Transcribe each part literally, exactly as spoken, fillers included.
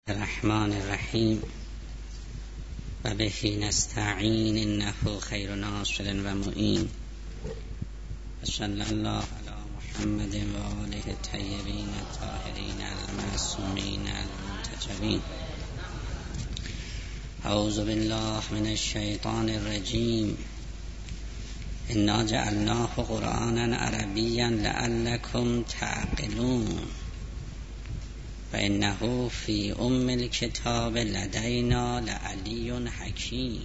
الرحمن الرحیم و به نستعین انه خیر ناصر و معین و صلی الله علی محمد و آله الطیبین الطاهرین المعصومین المنتجبین. اعوذ بالله من الشیطان الرجیم. انا جعلناه قرآنا عربیا لعلکم تعقلون و انه فی ام الکتاب لدینا لعلی حکیم.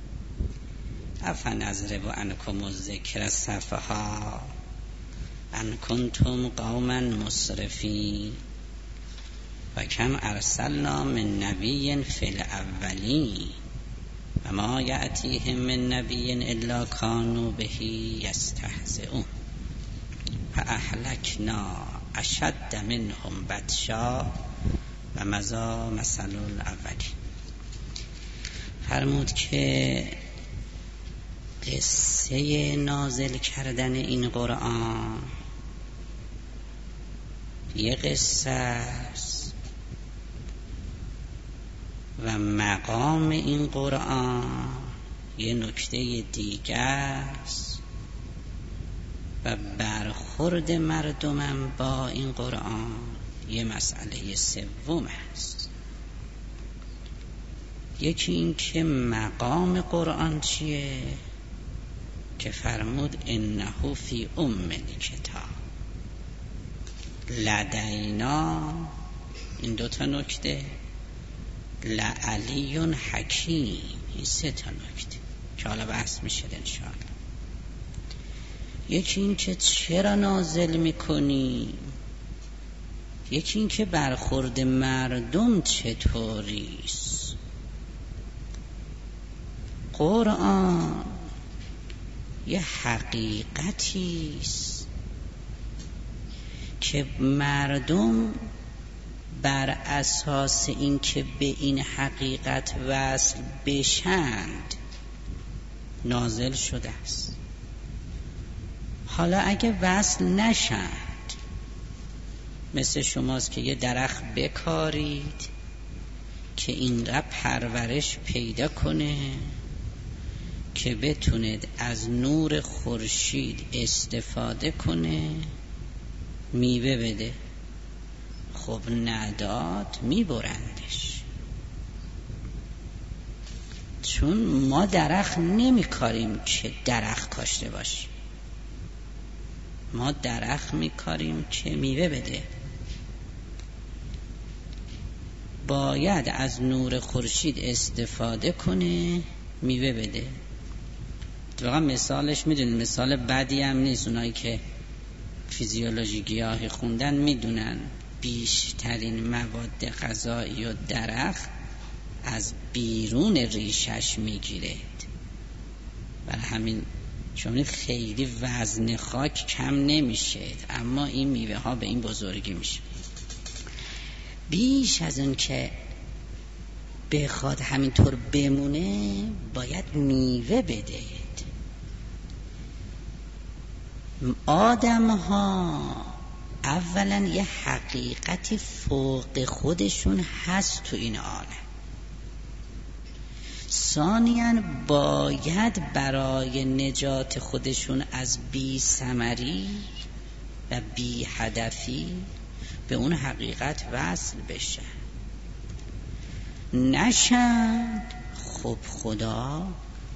افنضرب عنکم الذکر صفحا ان کنتم قوما مسرفین و کم ارسلنا من نبی فی الاولین و ما یأتیهم من نبی الا کانوا به یستهزئون فاهلکنا اشد منهم بطشا و مضی مثل الاولین. فرمود که قصه نازل کردن این قرآن یه قصه است و مقام این قرآن یه نکته دیگه است و برخورد مردمم با این قرآن یه مسئله سوم است. یکی این که مقام قرآن چیه که فرمود انه فی ام الکتاب لدینا، این دوتا نکته، لعلی حکیم، این سه تا نکته که حالا بحث میشه انشاءالله. یکی این که چرا نازل میکنی، یکی این که برخورد مردم چطوریست. قرآن یه حقیقتیست که مردم بر اساس این که به این حقیقت وصل بشند نازل شده است. حالا اگه وصل نشند، مثل شماست که یه درخت بکارید که اینقدر پرورش پیدا کنه که بتونید از نور خورشید استفاده کنه، میوه بده. خب نداد، میبرندش. چون ما درخت نمیکاریم که درخت کاشته باشیم، ما درخت میکاریم که میوه بده. باید از نور خورشید استفاده کنه، میوه بده. واقعا مثالش میدونید مثال بدی هم نیست. اونایی که فیزیولوژی گیاهی خوندن میدونن بیشترین مواد غذایی و درخت از بیرون ریشش میگیره. برای همین چون خیلی وزن خاک کم نمیشه، اما این میوه ها به این بزرگی میشه. بیش از اون که بخواد همینطور بمونه باید میوه بده. آدم ها اولا یه حقیقتی فوق خودشون هست تو این عالم. ثانیاً باید برای نجات خودشون از بی ثمری و بی هدفی به اون حقیقت وصل بشن. نشند، خب خدا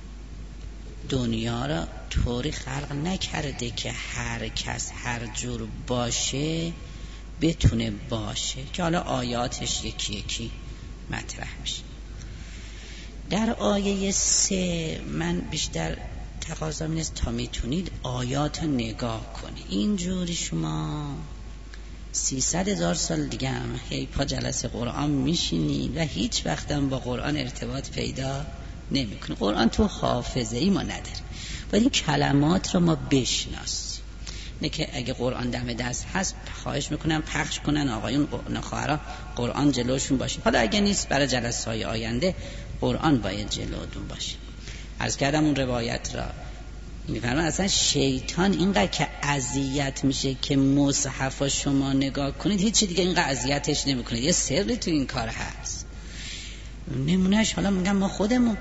دنیا را طوری خلق نکرده که هر کس هر جور باشه بتونه باشه، که حالا آیاتش یکی یکی مطرح میشه. در آیه سه من بیشتر تقاضا اینست تا میتونید آیات رو نگاه کنید. اینجوری شما سیصد هزار سال دیگه هم هی پا جلسه قرآن میشینید و هیچ وقت هم با قرآن ارتباط پیدا نمیکنید. قرآن تو حافظه ای ما نداره، باید این کلمات رو ما بشناسیم. نه که اگه قرآن دم دست هست خواهش میکنم پخش کنن آقایون خواهرها قرآن جلوشون باشه. حالا اگه نیست برای جلسه های آینده قرآن باید جلوتون باشه. عرض کردم اون روایت را میفرمان اصلا شیطان اینقدر که اذیت میشه که مصحف شما نگاه کنید هیچی دیگه اینقدر اذیتش نمیکنه. یه سری تو این کار هست. نمونهش حالا میگم ما خودمون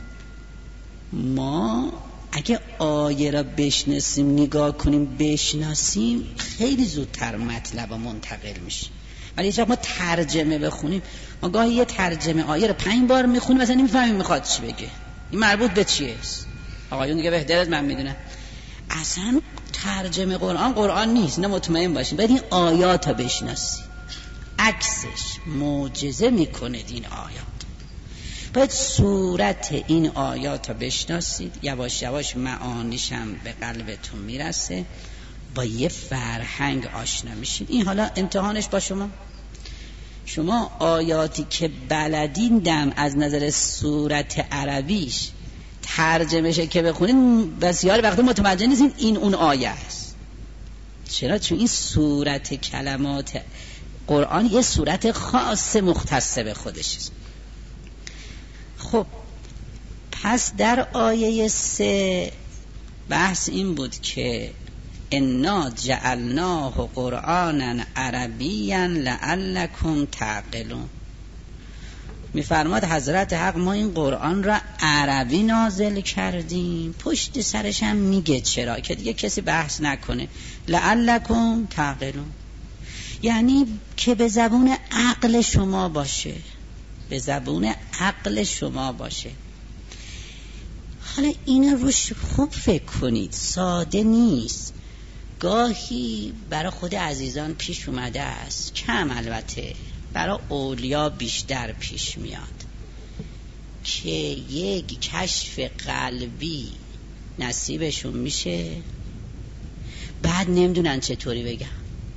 ما اگه آیه را بشناسیم نگاه کنیم بشناسیم خیلی زودتر مطلب ها منتقل میشه. ولی چرا ما ترجمه بخونیم، ما گاهی یه ترجمه آیه رو پنج بار میخونیم مثلا نمیفهمیم میخواد چی بگه، این مربوط به چیه است. آقایون دیگه بهتر از من میدونن. اصلا ترجمه قرآن قرآن نیست، نه مطمئن باشین. باید این آیات رو بشناسید، عکسش معجزه میکنه این آیات. باید صورت این آیات رو بشناسید، یواش یواش معانیشم به قلبتون میرسه، با یه فرهنگ آشنا میشید. این حالا امتحانش با شما. شما آیاتی که بلدین دم از نظر صورت عربیش ترجمهشه که بخونید بسیار وقت متوجه نیستین این اون آیه است. چرا؟ چون این صورت کلمات قرآن یه صورت خاص مختص به خودش است. خب پس در آیه سه بحث این بود که انا جعلناه قرآنا عربیا لعلکم تعقلون. میفرماد حضرت حق ما این قرآن را عربی نازل کردیم، پشت سرش هم میگه چرا، که دیگه کسی بحث نکنه. لعلکم تعقلون یعنی که به زبون عقل شما باشه، به زبون عقل شما باشه. حالا این روش خوب فکر کنید، ساده نیست. گاهی برای خود عزیزان پیش اومده است، کم البته، برای اولیا بیشتر پیش میاد که یک کشف قلبی نصیبشون میشه، بعد نمیدونن چطوری بگم.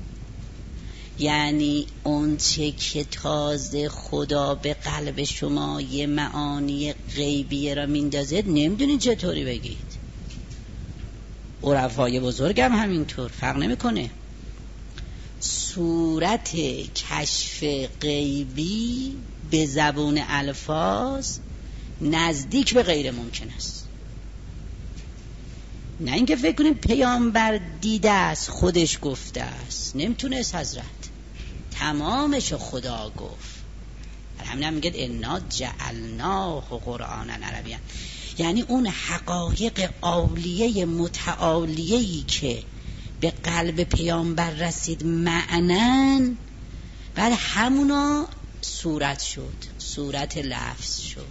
یعنی اون چه که تازه خدا به قلب شما یه معانی غیبیه را میندازه نمیدونید چطوری بگید. عرفای بزرگ هم همینطور فرق نمیکنه. صورت کشف غیبی به زبون الفاظ نزدیک به غیر ممکن است. نه اینکه فکر کنیم پیامبر دیده است خودش گفته است، نمیتونست حضرت، تمامشو خدا گفت. همین میگه انا جعلناه قرآنا عربیا، یعنی اون حقایق عالیه متعالیه‌ای که به قلب پیامبر رسید معنن، بعد همونا صورت شد، صورت لفظ شد.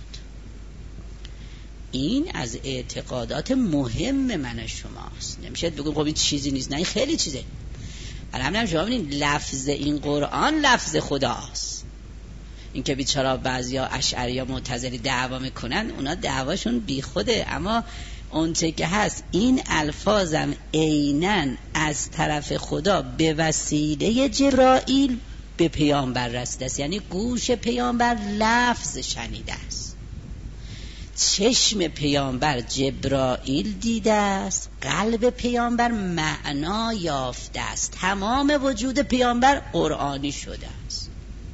این از اعتقادات مهم من شماست. نمیشه بگم خب این چیزی نیست، نه این خیلی چیزه. الان شما ببینید لفظ این قرآن لفظ خداست. این که بیچاره بعضیا اشعری یا معتزلی دعوا میکنن، اونا دعواشون بیخوده، اما اون چه که هست این الفاظم عیناً از طرف خدا به وسیله جبرائیل به پیامبر رسیده است. یعنی گوش پیامبر لفظ شنیده است، چشم پیامبر جبرائیل دیده است، قلب پیامبر معنا یافته است، تمام وجود پیامبر قرآنی شده است.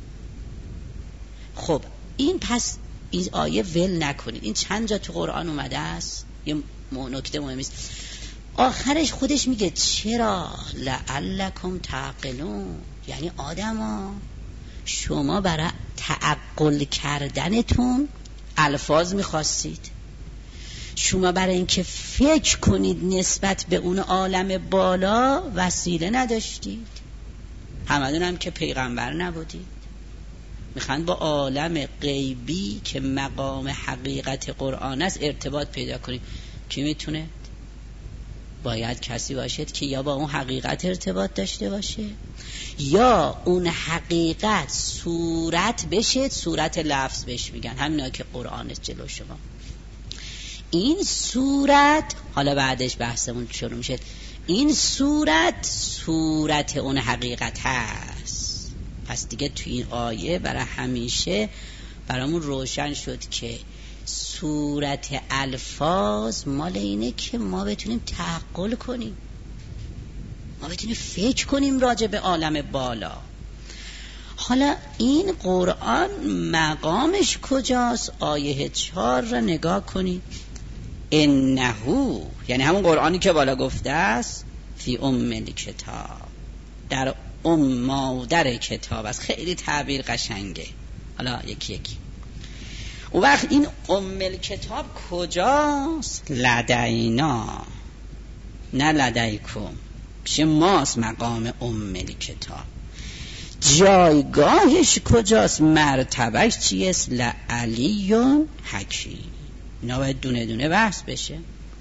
خب این پس این آیه ول نکنید. این چند جا تو قرآن اومده است، یه نکته مهمی است. آخرش خودش میگه چرا لعلکم تعقلون، یعنی آدما شما برای تعقل کردنتون الفاظ میخواستید، شما برای اینکه فکر کنید نسبت به اون عالم بالا وسیله نداشتید. همدون هم که پیغمبر نبودید، میخواند با عالم غیبی که مقام حقیقت قرآن است ارتباط پیدا کنید. کی میتونه؟ باید کسی باشد که یا با اون حقیقت ارتباط داشته باشه، یا اون حقیقت صورت بشه، صورت لفظ بهش میگن، همینا که قرآن است جلو شما. این صورت، حالا بعدش بحثمون شروع میشه، این صورت صورت اون حقیقت هست. پس دیگه تو این آیه برای همیشه برامون روشن شد که صورت الفاظ مال اینه که ما بتونیم تعقل کنیم، ما بتونیم فکر کنیم راجع به عالم بالا. حالا این قرآن مقامش کجاست؟ آیه چهار را نگاه کنید. انهو یعنی همون قرآنی که بالا گفته است فی ام الکتاب، در ام مادر کتاب است. خیلی تعبیر قشنگه. حالا یکی یکی اون وقت این ام الکتاب کجاست؟ لدینا، نه لدیکم، پیش ماست مقام ام الکتاب. جایگاهش کجاست؟ مرتبهش چیست؟ لعلیون حکیم. اینا باید دونه دونه بحث بشه.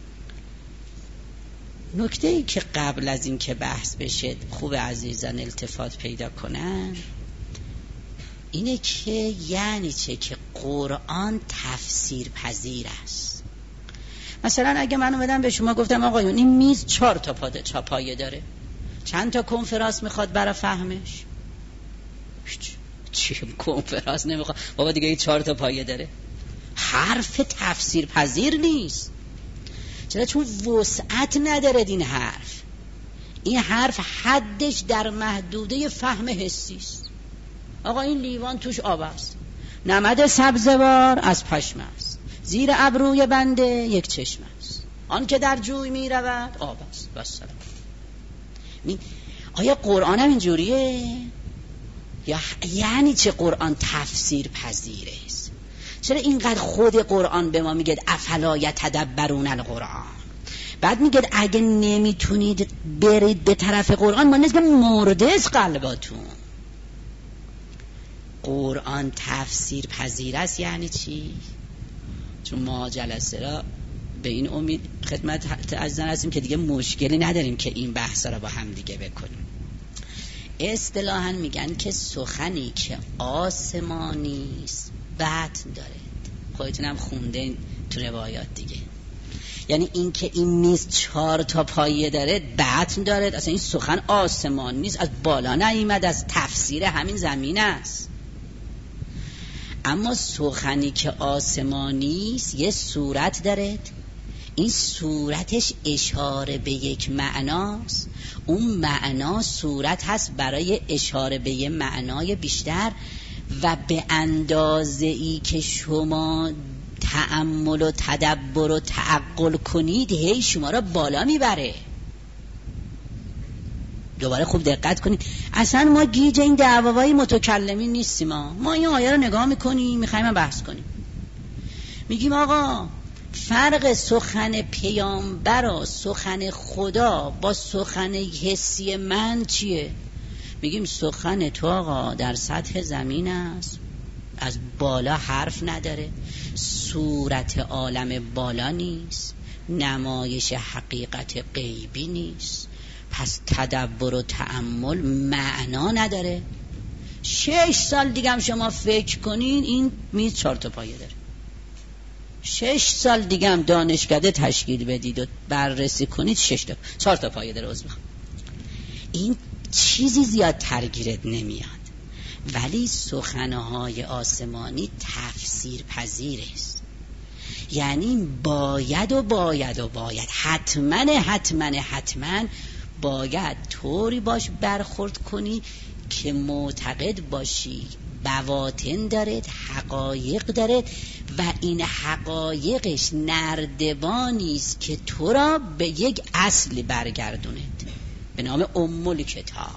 نکته ای که قبل از این که بحث بشه خوب عزیزان التفات پیدا کنن اینه که یعنی چه که قرآن تفسیر پذیر است. مثلا اگه من اومدم به شما گفتم آقایون این میز چهار تا پایه داره، چند تا کنفرانس میخواد برای فهمش؟ چی کنفرانس نمیخواد بابا دیگه این چهار تا پایه داره. حرف تفسیر پذیر نیست. چرا؟ چون وسعت نداره این حرف. این حرف حدش در محدوده فهم حسی است. آقا این لیوان توش آب است، نمد سبزوار از پشم است، زیر ابروی بنده یک چشم است، آن که در جوی می رود آب است. بسلام. آیا قرآن هم اینجوریه؟ یا یعنی چه قرآن تفسیر پذیره است؟ چرا اینقدر خود قرآن به ما میگه افلا یتدبرون القرآن؟ بعد میگه اگه نمیتونید برید به طرف قرآن ما نزد مرده از قلباتون. قرآن تفسیر پذیر است یعنی چی؟ چون ما جلسه را به این امید خدمت عزیزان هستیم که دیگه مشکلی نداریم که این بحثا را با هم دیگه بکنیم. اصطلاحاً میگن که سخنی که آسمانی است بطن داره. خودتونم خونده تو روایات دیگه. یعنی این که این میز چهار تا پایه داره بطن داره، اصلا این سخن آسمان نیست، از بالا نیامد، از تفسیر همین زمین است. اما سخنی که آسمانی است یه صورت داره، این صورتش اشاره به یک معناست، اون معنا صورت هست برای اشاره به یه معنای بیشتر و به اندازه ای که شما تأمل و تدبر و تعقل کنید هی شما را بالا میبره. دوباره خوب دقت کنید، اصلا ما گیج این دعوای متکلمین نیستیم. ما ما این آیه رو نگاه میکنیم میخوایم بحث کنیم، میگیم آقا فرق سخن پیامبر و سخن خدا با سخن حسی من چیه؟ میگیم سخن تو آقا در سطح زمین است، از بالا حرف نداره، صورت عالم بالا نیست، نمایش حقیقت غیبی نیست، پس تدبر و تأمل معنا نداره. شش سال دیگه هم شما فکر کنین این میز چهار تا پایه داره، شش سال دیگه هم دانشکده تشکیل بدید و بررسی کنید شش تا چهار تا پایه داره. عذر میخوام، این چیزی زیاد ترگیرت نمیاد. ولی سخنهای آسمانی تفسیر پذیر است، یعنی باید و باید و باید حتما حتما حتما باید طوری باش برخورد کنی که معتقد باشی بواطن دارد، حقایق دارد و این حقایقش نردبانی است که تو را به یک اصل برگردوند به نام ام الکتاب.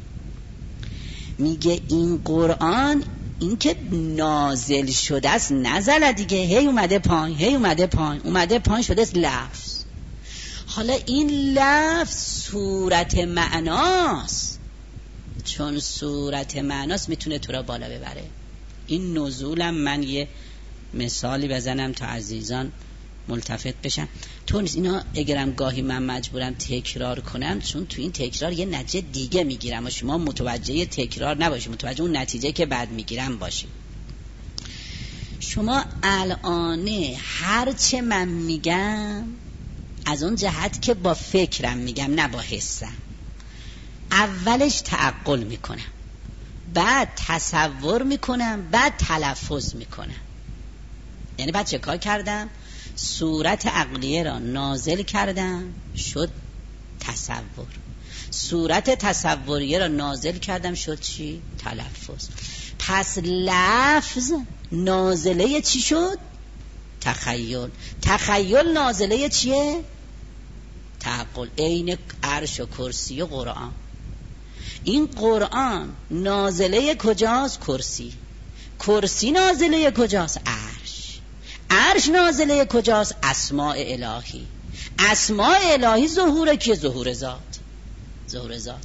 میگه این قرآن این که نازل شده است نزل دیگه، هی اومده پایین هی اومده پایین اومده پایین شده است لفظ. حالا این لفظ صورت معناست، چون صورت معناست میتونه تو را بالا ببره. این نزولم من یه مثالی بزنم تا عزیزان ملتفت بشن. تو نیست اینا اگرم گاهی من مجبورم تکرار کنم، چون تو این تکرار یه نتیجه دیگه میگیرم و شما متوجه تکرار نباشید، متوجه اون نتیجه که بعد میگیرم باشید. شما الان هر چه من میگم از اون جهت که با فکرم میگم نه با حسم، اولش تعقل میکنم، بعد تصور میکنم، بعد تلفظ میکنم. یعنی بعد چه کار کردم؟ صورت عقلیه را نازل کردم شد تصور، صورت تصوریه را نازل کردم شد چی؟ تلفظ. پس لفظ نازله چی شد؟ تخیل. تخیل نازله چیه؟ تعقل. عین عرش و کرسی و قرآن. این قرآن نازله کجاست؟ کرسی. کرسی نازله کجاست؟ عرش. عرش نازله کجاست؟ اسماء الهی. اسماء الهی ظهور که ظهور ذات. ظهور ذات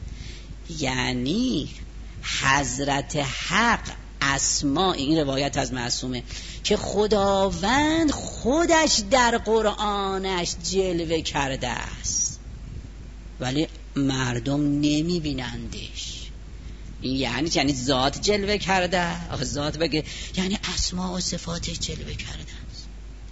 یعنی حضرت حق اسماء، این روایت از معصومه که خداوند خودش در قرآنش جلوه کرده است ولی مردم نمی بینندش. این یعنی یعنی ذات جلوه کرده. آخه ذات بگه یعنی اسماء و صفاتش جلوه کرده است.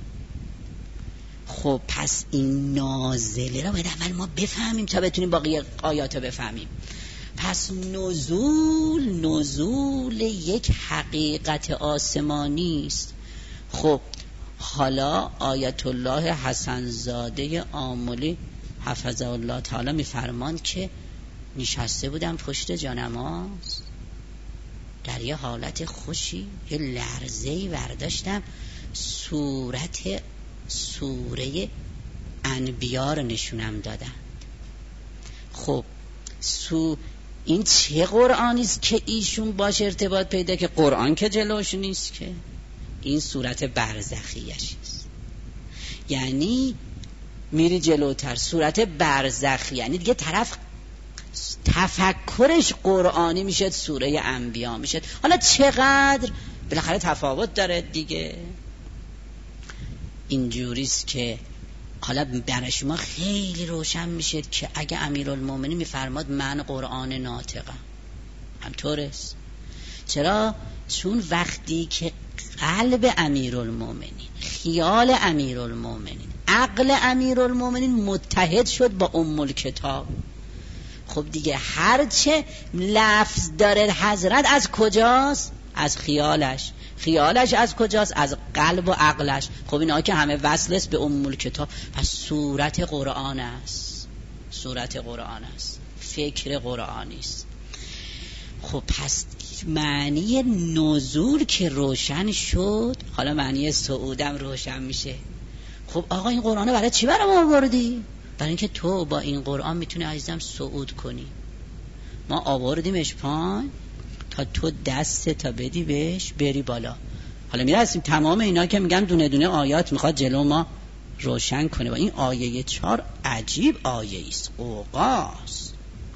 خب پس این نازله را باید اول ما بفهمیم تا بتونیم باقی آیات رو بفهمیم. پس نزول نزول یک حقیقت آسمانی است. خب حالا آیت الله حسن زاده آملی حفظه الله تعالی میفرماند که نشسته بودم پشت جانماز در یه حالت خوشی، یه لرزه‌ای برداشتم صورت سوره انبیا رو نشونم دادن. خب سو این چه قرآنی است که ایشون باش ارتباط پیدا که قرآن که جلوش نیست که این صورت برزخیش است. یعنی میری جلوتر صورت برزخی، یعنی دیگه طرف تفکرش قرآنی میشه، سوره انبیا میشه. حالا چقدر بالاخره تفاوت داره دیگه. اینجوریست که حالا برای شما خیلی روشن میشه که اگه امیرالمومنین میفرماد من قرآن ناطقم، همطور است. چرا؟ چون وقتی که قلب امیرالمومنین، خیال امیرالمومنین، عقل امیرالمومنین متحد شد با ام الکتاب، خب دیگه هرچه لفظ داره حضرت از کجاست؟ از خیالش. خیالش از کجاست؟ از قلب و عقلش. خب اینا که همه وصل است به ام الکتاب. پس صورت قرآن است، صورت قرآن است، فکر قرآنی است. خب پس معنی نزول که روشن شد، حالا معنی صعودم روشن میشه. خب آقا این قرآن برای چی برام آوردی؟ برای اینکه تو با این قرآن میتونی عزیزم صعود کنی. ما آوردیمش پایین تا تو دست تا بدی بهش بری بالا. حالا میرسیم تمام اینا که میگم دونه دونه آیات میخواد جلو ما روشن کنه. و این آیه چهار عجیب آیه است، اوقاست،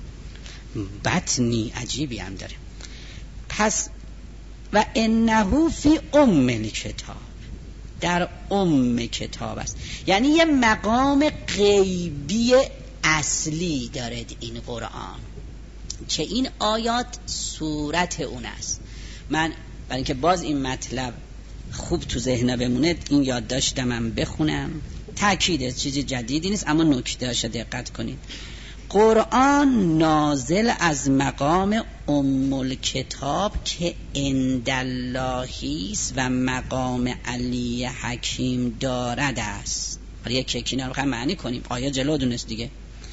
بطنی عجیبی هم داره. پس و انه فی ام الکتاب، در ام کتاب است، یعنی یه مقام غیبی اصلی دارد این قرآن که این آیات صورت اون است. من برای اینکه باز این مطلب خوب تو ذهن بمونه این یاد داشتم من بخونم. تأکیده چیزی جدیدی نیست اما نکته هاش دقت کنید. قرآن نازل از مقام ام الکتاب که عنداللهی است و مقام علی حکیم دارد است. حالا یک یکی اینا رو معنی کنیم، آیه جلو دونست دیگه.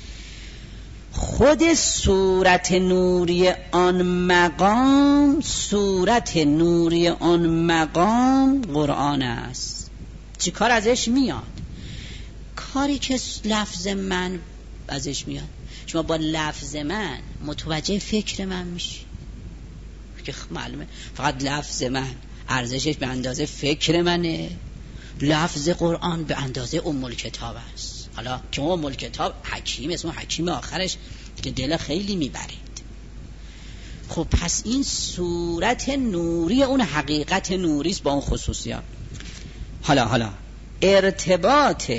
خود صورت نوری آن مقام، صورت نوری آن مقام قرآن است. چی کار ازش میاد؟ کاری که لفظ من ازش میاد. شما با لفظ من متوجه فکر من میشی که معلومه فقط لفظ من ارزشش به اندازه فکر منه، لفظ قرآن به اندازه ام الکتاب است. حالا که ام الکتاب حکیم، اسم حکیم آخرش که دل خیلی میبرید. خب پس این صورت نوری اون حقیقت نوری است با اون خصوصیات. حالا حالا ارتباط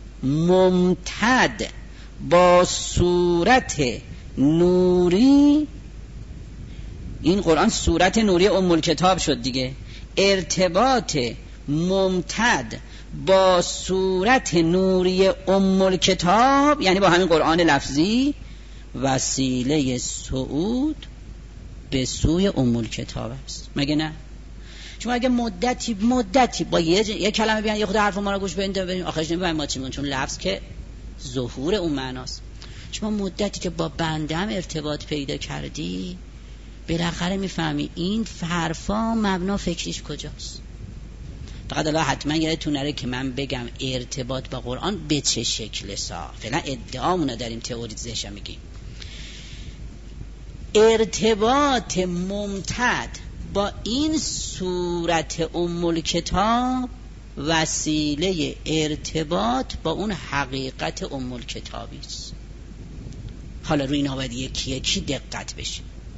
ممتد با صورت نوری، این قرآن صورت نوری ام الکتاب شد دیگه. ارتباط ممتد با صورت نوری ام الکتاب یعنی با همین قرآن لفظی وسیله صعود به سوی ام الکتاب است. مگه نه؟ شما اگه مدتی مدتی با یه, یه کلمه بیان یه خود حرف ما رو گوش بدید ببینید آخرش نمی‌فهمیم ما چی میگیم، چون لفظ که ظهور اون معناست. شما مدتی که با بنده هم ارتباط پیدا کردی بالاخره میفهمی این حرفا مبنا فکریش کجاست. فقط الان حتما یادتون نره که من بگم ارتباط با قرآن به چه شکل سا. فعلا ادعامونو داریم، تئوریزش میگیم. ارتباط ممتد با این صورت ام الکتاب وسیله ارتباط با اون حقیقت ام الکتابی است. حالا روی اینا باید یکی یکی دقت بشه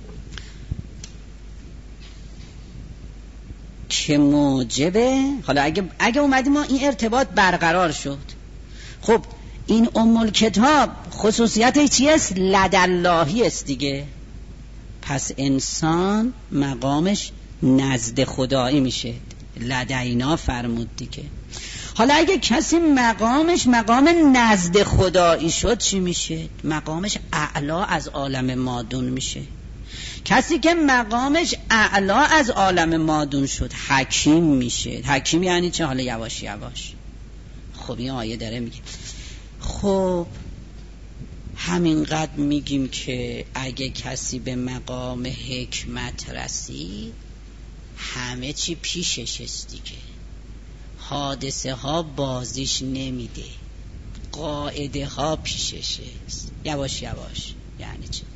که موجبه. حالا اگه اگه اومدیم ما این ارتباط برقرار شد، خب این ام الکتاب خصوصیت چی است؟ لداللهی است دیگه. پس انسان مقامش نزد خدایی میشه، لدینا فرمود دیگه. حالا اگه کسی مقامش مقام نزد خدایی شد چی میشه؟ مقامش اعلا از عالم مادون میشه. کسی که مقامش اعلا از عالم مادون شد حکیم میشه. حکیم یعنی چه؟ حالا یواش یواش. خب این آیه داره میگه. خب همینقدر میگیم که اگه کسی به مقام حکمت رسید همه چی پیشش است دیگه. حادثه ها بازیش نمیده، قاعده ها پیشش است. یواش یواش یعنی چه؟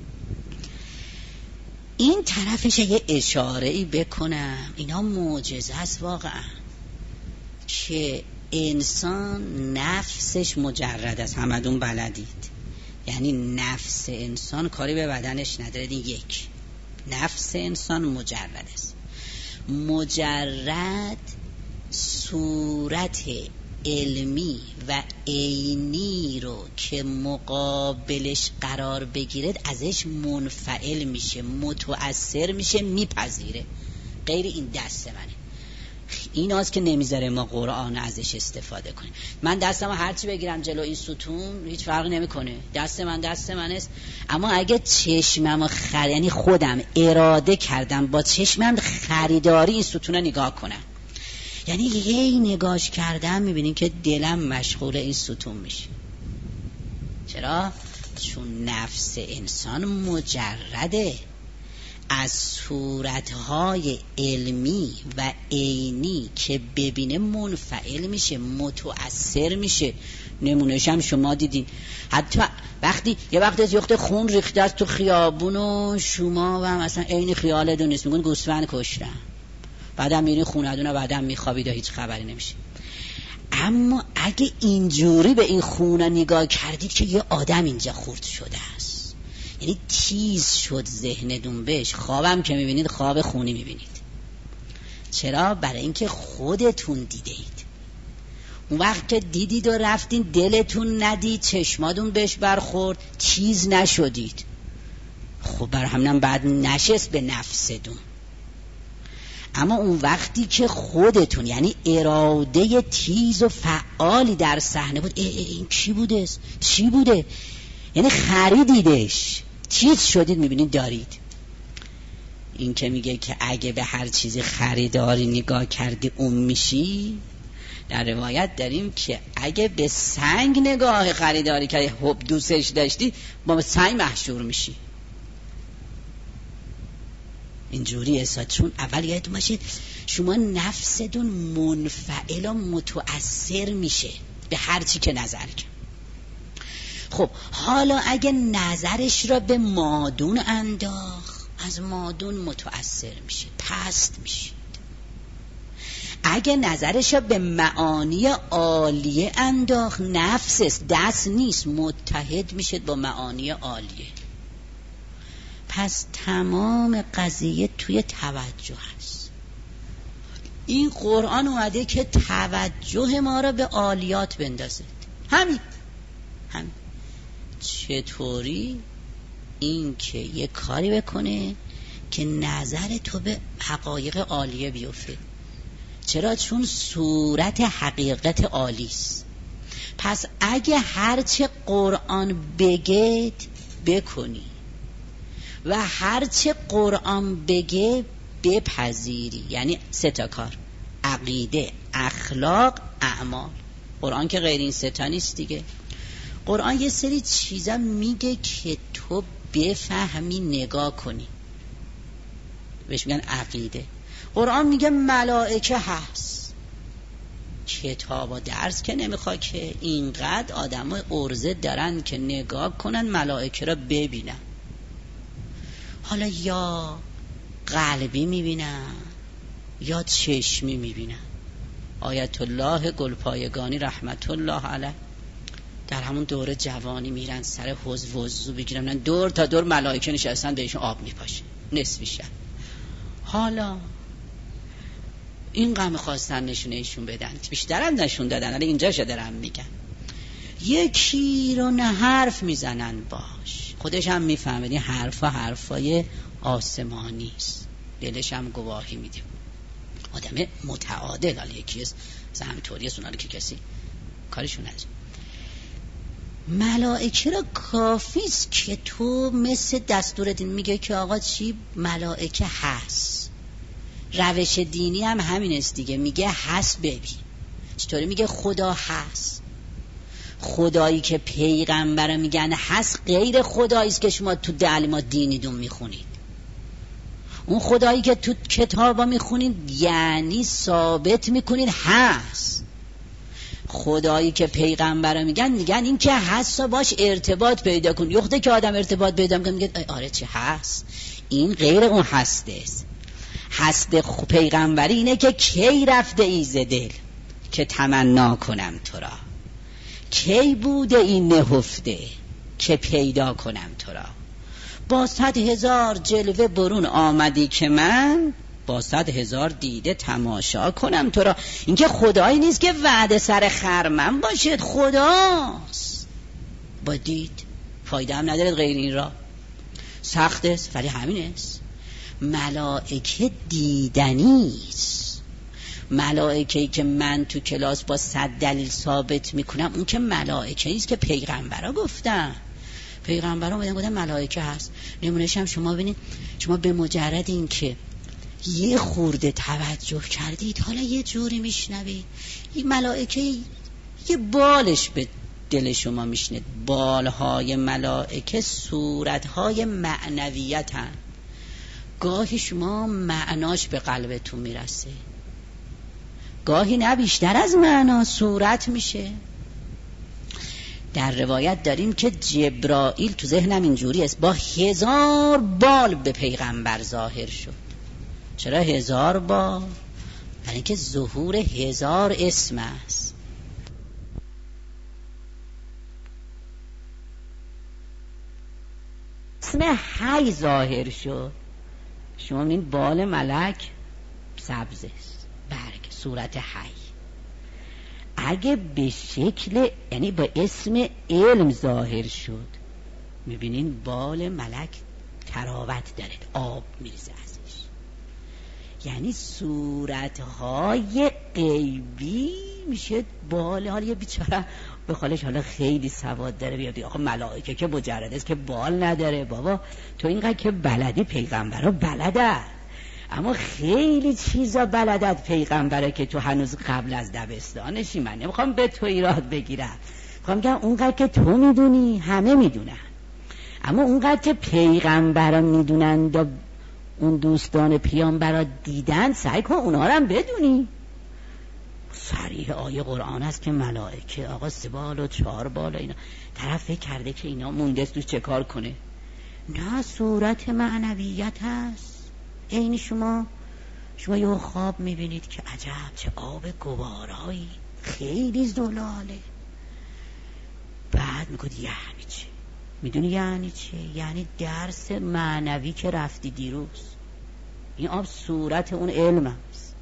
این طرفش یه اشاره ای بکنم. اینا معجزه است واقعا که انسان نفسش مجرد است. همدون بلدید یعنی نفس انسان کاری به بدنش نداره. این یک نفس انسان مجرد است. مجرد صورت علمی و عینی رو که مقابلش قرار بگیرد ازش منفعل میشه، متأثر میشه، میپذیره. غیر این دست منه. این هاست که نمیذاره ما قرآن ازش استفاده کنیم. من دستم هرچی بگیرم جلو این ستون هیچ فرق نمیکنه، دست من دست من است. اما اگه چشمم خر... یعنی خودم اراده کردم با چشمم خریداری این ستون رو نگاه کنم، یعنی یه نگاش کردم میبینیم که دلم مشغول این ستون میشه. چرا؟ چون نفس انسان مجرده از صورتهای علمی و عینی که ببینه منفعل میشه، متأثر میشه. نمونهش هم شما دیدین. حتی وقتی یه وقت از یخت خون ریخته است تو خیابون و شما و مثلا عین خیالتون نیست، میگن گوسفند کشتن، بعدم میرین خونه‌دون و بعدم میخوابید و هیچ خبری نمیشه. اما اگه اینجوری به این خونه نگاه کردید که یه آدم اینجا خورد شده است، یعنی تیز شد ذهنتون بهش، خوابم که میبینید خواب خونی میبینید. چرا؟ برای اینکه خودتون دیدید. اون وقت که دیدید و رفتین دلتون ندید، چشماتون بهش برخورد، تیز نشدید. خب بر همینم بعد نشست به نفستون. اما اون وقتی که خودتون یعنی اراده تیز و فعالی در صحنه بود، ای ای این کی بوده؟ چی بوده؟ یعنی خریدیدش، چیز شدید، میبینید دارید. این که میگه که اگه به هر چیزی خریداری نگاه کردی اون میشی، در روایت داریم که اگه به سنگ نگاه خریداری که حب دوستش داشتی با سنگ محشور میشی. اینجوری است. چون اول یادتون باشه شما نفستون منفعل و متأثر میشه به هر چی که نظر کرد. خب حالا اگه نظرش را به مادون انداخت، از مادون متأثر میشه، پست میشه. اگه نظرش را به معانی عالیه انداخت، نفس است، دست نیست، متحد میشه با معانی عالیه. پس تمام قضیه توی توجه هست. این قرآن اومده که توجه ما را به عالیات بندازه. همین همین. چطوری؟ این که یه کاری بکنه که نظر تو به حقایق عالیه بیفته. چرا؟ چون صورت حقیقت عالی است. پس اگه هرچه قرآن بگه بکنی و هرچه قرآن بگه بپذیری، یعنی سه تا کار: عقیده، اخلاق، اعمال. قرآن که غیر این سه تا نیست دیگه. قرآن یه سری چیزا میگه که تو بفهمی، نگاه کنی، بهش میگن عقیده. قرآن میگه ملائکه هست، کتاب و درس که نمیخواد که اینقدر آدم های عرضه دارن که نگاه کنن ملائکه را ببینن. حالا یا قلبی میبینن یا چشمی میبینن. آیت الله گلپایگانی رحمت الله علیه در همون دوره جوانی میرن سر حوض وضو بگیرن، دور تا دور ملائکه نشستن بهشون آب میپاشه نصف شب. حالا این غم خواستن نشونه ایشون بدن، بیشترم نشون دادن، ولی اینجا شو دارم میگن. یکی رو نه حرف میزنن باش، خودش هم میفهمه این حرفا حرفای آسمانی است، دلش هم گواهی میده. آدم متعادل، حالا یکی از همینطوری است، اونا رو که کسی کارشون نداره. ملائکه را کافیست که تو مثل دستور دین میگه که آقا چی؟ ملائکه هست. روش دینی هم همین است دیگه، میگه هست. ببین چطوری میگه خدا هست. خدایی که پیغمبر میگن هست غیر خدایی است که شما تو تعلیمات دینیتون میخونید. اون خدایی که تو کتابا میخونید یعنی ثابت میکنید هست. خدایی که پیغمبر میگن میگن این که هست باش ارتباط پیدا کن. یخته که آدم ارتباط پیدا میکنه میگه آره چی هست، این غیر اون هسته است. هست پیغمبری اینه که کی رفته ای ز دل که تمنا کنم تو را، کی بوده این نهفته که پیدا کنم تو را. با صد هزار جلوه برون آمدی که من با صد هزار دیده تماشا کنم تو را. این که خدایی نیست که وعده سر خرمن باشد، خداست. با دید فایده هم ندارد غیر این را، سخت است ولی همین است. ملائکه دیدنیست. ملائکه‌ای که من تو کلاس با صد دلیل ثابت میکنم اون که ملائکه نیست که پیغمبرا گفتن. پیغمبرا بودن گفتن ملائکه هست. نمونهش هم شما ببینید، شما به مجرد این که یه خورده توجه کردید حالا یه جوری میشنوید این ملائکه یه بالش به دل شما میشنید. بالهای ملائکه صورتهای معنویت هن. گاهی شما معناش به قلبتون میرسه، گاهی نه بیشتر از معنا صورت میشه. در روایت داریم که جبرائیل، تو ذهنم اینجوری است، با هزار بال به پیغمبر ظاهر شد. چرا هزار بال؟ برای اینکه ظهور هزار اسم است. اسم حی ظاهر شد. شما این بال ملک سبز است، برگ صورت حی. اگه به شکل یعنی با اسم علم ظاهر شد، میبینین بال ملک تراوت داره، آب میریزه ازش. یعنی صورتهای غیبی میشه بال. حالا یه بیچاره به خالش حالا خیلی سواد داره بیاد آخه ملائکه که مجرد است که بال نداره. بابا تو اینقدر که بلدی، پیغمبرها بلده، اما خیلی چیزا بلدت پیغمبره که تو هنوز قبل از دبستانشی. من نمیخوام به تو ایراد بگیرم، میخوام بگم اونقدر که تو میدونی همه میدونن، اما اونقدر که پیغمبرا میدونن و اون دوستان پیامبرا دیدن سعی کن اونا رو هم بدونی. صریح آیه قرآن است که ملائکه آقا سه بال و چهار بال و اینا. طرف فکر کرده که اینا مونده است توش چه کار کنه. نه، صورت معنویت هست. این شما شما یه خواب میبینید که عجب چه آب گوارایی، خیلی زلاله. بعد میگید یعنی چه؟ میدونی یعنی چه؟ یعنی درس معنوی که رفتی دیروز. این آب صورت اون علم است،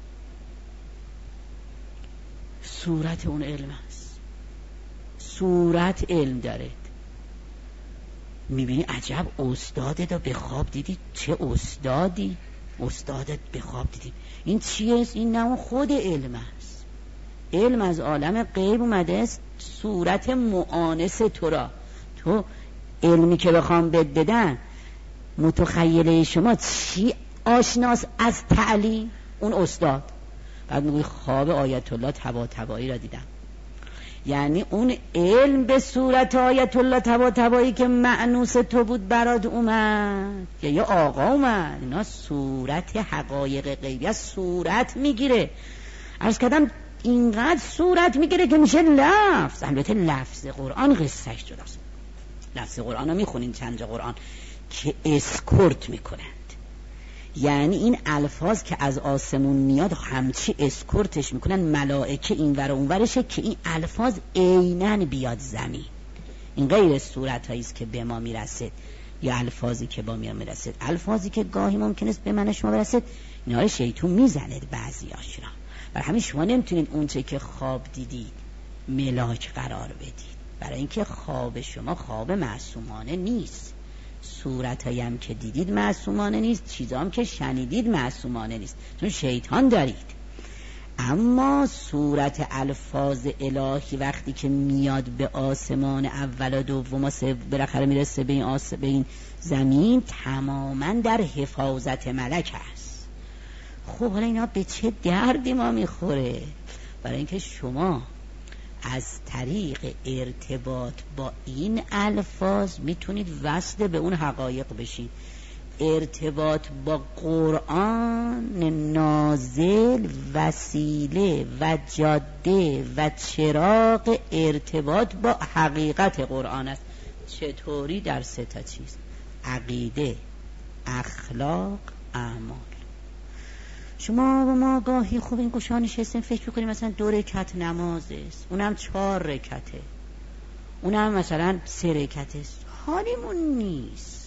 صورت اون علم است، صورت علم داره. میبینی عجب استادت رو به خواب دیدی، چه استادی، استادت به خواب دیدی. این چیه؟ این نه اون خود علم است. علم از عالم غیب اومده است صورت معانس تو را. تو علمی که بخوام بد بدن متخیله شما چی آشناس از تعلیم؟ اون استاد. بعد میگوی خواب آیت الله طباطبایی را دیدم. یعنی اون علم به صورت آیت الله طباطبایی که مأنوس تو بود برات اومد یا یه آقا اومد. اینا صورت حقایق غیبی از صورت میگیره. عرض کردم اینقدر صورت میگیره که میشه لفظ. البته لفظ قرآن قصهش جداست. لفظ قرآن رو میخونین چند جا قرآن که اسکورت میکنند، یعنی این الفاظ که از آسمون میاد همچی اسکورتش میکنن، ملائکه این ور و اون ورشه که این الفاظ عیناً بیاد زمین. این غیر صورت هاییست که به ما میرسد یا الفاظی که با ما میرسد. الفاظی که گاهی ممکن است به من شما برسد اینا رو شیطون میزند بعضیاش را. برای همین شما نمیتونید اون چه که خواب دیدید ملاک قرار بدید، برای اینکه خواب شما خواب معصومانه نیست. صورت هایم که دیدید معصومانه نیست، چیزا هم که شنیدید معصومانه نیست، چون شیطان دارید. اما صورت الفاظ الهی وقتی که میاد به آسمان اول و دوم و سه بالاخره میرسه به این آس به این زمین، تماما در حفاظت ملک است. خب حالا اینا به چه دردی ما میخوره؟ برای اینکه شما از طریق ارتباط با این الفاظ میتونید وصل به اون حقایق بشید. ارتباط با قرآن نازل وسیله و جاده و چراغ ارتباط با حقیقت قرآن است. چطوری؟ در سه تا چیز: عقیده، اخلاق، اعمال. شما و ما گاهی خوب این گوشا نشستیم فکر کنیم مثلا دو رکعت نماز است، اونم چهار رکعته، اونم مثلا سه رکعت است. حالیمون نیست.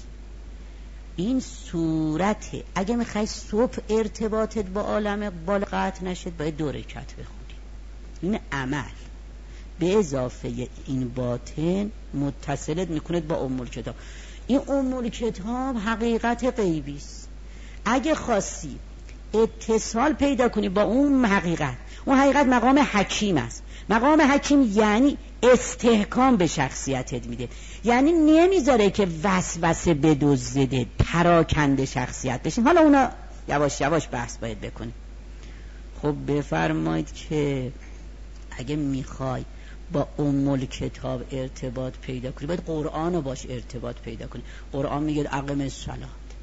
این صورته. اگه میخوای صبح ارتباطت با عالم بالا قطع نشد باید دو رکعت بخونی. این عمل به اضافه این باطن متصلت میکنه با ام الکتاب. این ام الکتاب حقیقت غیبی است. اگه خواستی اتصال پیدا کنی با اون حقیقت، اون حقیقت مقام حکیم است. مقام حکیم یعنی استحکام به شخصیتت میده، یعنی نمیذاره که وسوسه بدزده، پراکنده شخصیت بشین. حالا اونا یواش یواش بحث باید بکنی. خب بفرمایید که اگه میخوای با ام الکتاب ارتباط پیدا کنی باید قرآن رو باش ارتباط پیدا کنی. قرآن میگه اقم الصلاة،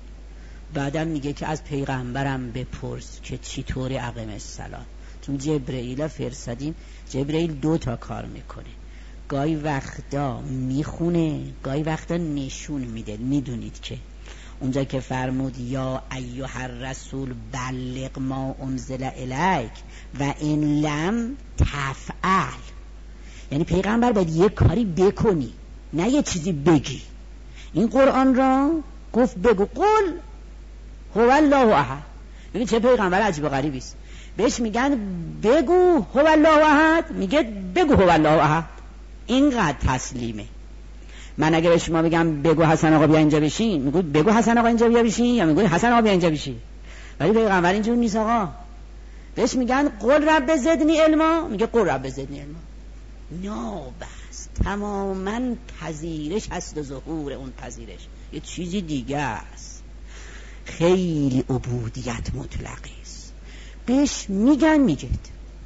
بعدم میگه که از پیغمبرم بپرس که چی طوری اقم الصلاة. چون جبرئیل فرستادیم، جبرئیل دو تا کار میکنه، گاهی وقتا میخونه، گاهی وقتا نشون میده. میدونید که اونجا که فرمود یا ایها الرسول بلغ ما انزل الیک و ان لم تفعل، یعنی پیغمبر باید یه کاری بکنی نه یه چیزی بگی. این قرآن را گفت بگو قل هو الله احد. ببین چه پیغمبر عجیب و غریبی است. بهش میگن بگو هو الله احد، میگه بگو هو الله احد. اینقدر تسلیمه. من اگه به شما بگم بگو حسن آقا بیا اینجا بشین، میگو بگو حسن آقا اینجا بیا بشین، یا میگو حسن آقا بیا اینجا بشین. ولی پیغمبر اینجور نیست آقا. بهش میگن قل رب زدنی علما، میگه قل رب زدنی علما. نه بس تماما پذیرش هست و ظهور اون پذیرش یه چیزی دیگه است. خیلی عبودیت مطلقه است. بهش میگن میگید،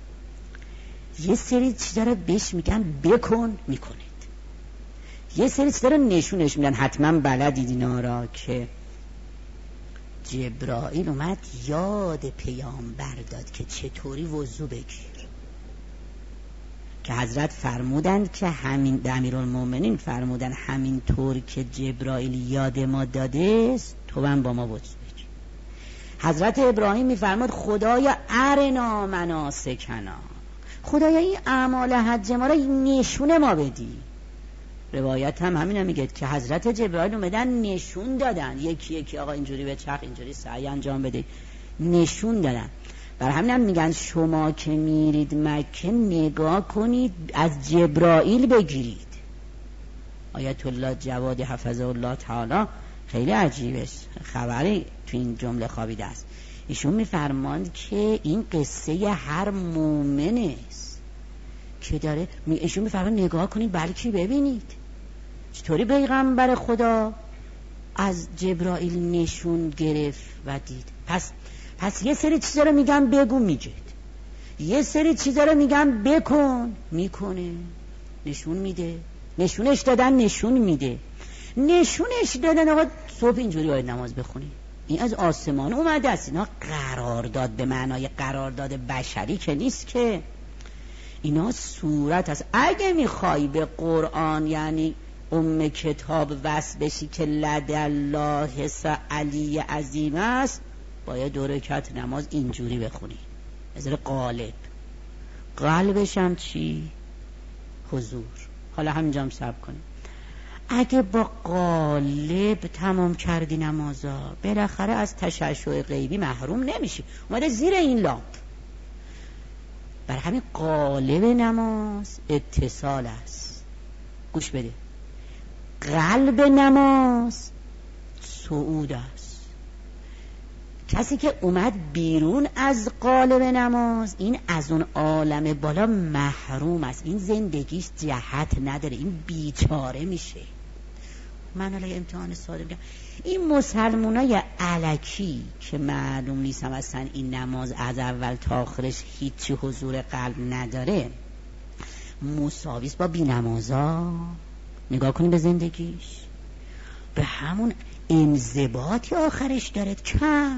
یه سری چیزا رو بهش میگن بکن میکنید، یه سری چیزا رو نشونش میدن. حتما بلدید اینا را که جبرائیل اومد یاد پیامبر داد که چطوری وضو بگیر، که حضرت فرمودند که همین امیرالمومنین فرمودن همین طور که جبرائیل یاد ما داده است تو هم با ما وضو بگیر. حضرت ابراهیم میفرماد خدایا ارنا مناسکنا، خدایا این اعمال حج ما را نشون ما بدی. روایت هم همین هم میگه که حضرت جبرائیل اومدن نشون دادن یکی یکی آقا اینجوری به چرخ، اینجوری سعی انجام بده، نشون دادن. برای همین هم میگن شما که میرید مکه نگاه کنید از جبرائیل بگیرید. آیت الله جواد حفظه الله تعالی خیلی عجیبه، خبری تو این جمله خوابیده است. ایشون میفرماند که این قصه هر مومن است که داره. ایشون میفرماند نگاه کنید بلکه ببینید چطوری پیغمبر خدا از جبرائیل نشون گرفت و دید. پس پس یه سری چیزا رو میگم بگو میگید، یه سری چیزا رو میگم بکن میکنه، نشون میده. نشونش دادن نشون میده، نشونش دادن آقا صبح اینجوری باید نماز بخونی. این از آسمان اومده است. اینا قرارداد به معنای قرارداد بشری که نیست که اینا صورت است. اگه میخوای به قرآن یعنی ام کتاب وصل بشی که لد الله علی عظیم است، باید دو رکعت نماز اینجوری بخونی از قالب. قلبش هم چی؟ حضور. حالا همینجا هم صبر کنی. اگه با قالب تمام کردی نمازا، بالاخره از تشعشع غیبی محروم نمیشی. اومده زیر این لامپ. بر همین قالب نماز اتصال است. گوش بده. قلب نماز صعود است. کسی که اومد بیرون از قالب نماز، این از اون عالم بالا محروم است. این زندگیش جهت نداره، این بیچاره میشه. من الان امتحان ساده بگم، این مسلمانای الکی که معلوم نیست هم اصلا این نماز از اول تا آخرش هیچی حضور قلب نداره، مساویس با بی نمازا. نگاه کنیم به زندگیش، به همون انضباطی آخرش داره کم.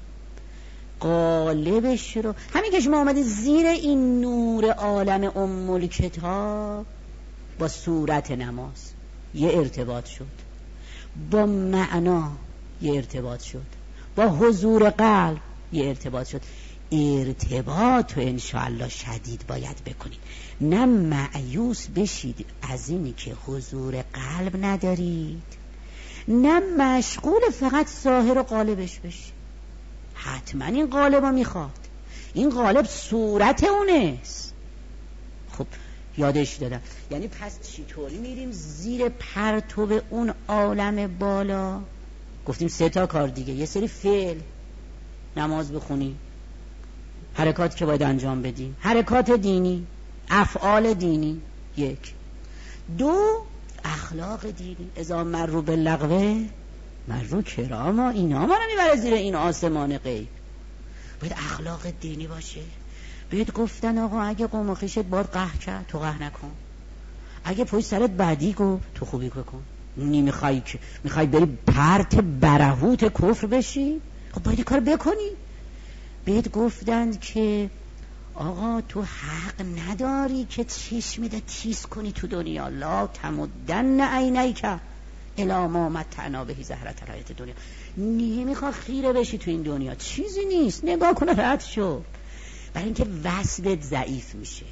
قالبش رو همین که شما آمده زیر این نور عالم ام الکتاب، با صورت نماز یه ارتباط شد، با معنا یه ارتباط شد، با حضور قلب یه ارتباط شد. ارتباط رو انشاءالله شدید باید بکنید، نه مایوس بشید از اینی که حضور قلب ندارید، نه مشغول فقط ظاهر و قالبش بشید. حتما این قالب رو میخواد، این قالب صورت اونست. خب یادش دادم، یعنی پس چطوری میریم زیر پرتو اون عالم بالا؟ گفتیم سه تا کار دیگه. یه سری فعل، نماز بخونی، حرکات که باید انجام بدیم، حرکات دینی، افعال دینی. یک. دو، اخلاق دینی. اذا مروا باللغو مروا کراما. اینا ما رو میبره زیر این آسمان غیب. باید اخلاق دینی باشه. باید گفتن آقا اگه قوم و خویشت باد قهر کرد تو قهر نکن، اگه پشت سرت بدی گفت تو خوبی بکن. نمیخوای که میخوای بری پرت برهوت کفر بشی، خب باید کار بکنی. بهت گفتند که آقا تو حق نداری که چشمت تیز کنی تو دنیا. لا تمدن عینیک الی ما متعنا به زهرة الحیاة دنیا. نمیخواد خیره بشی تو این دنیا، چیزی نیست، نگاه کن رد شو. برای اینکه وصلت ضعیف میشه.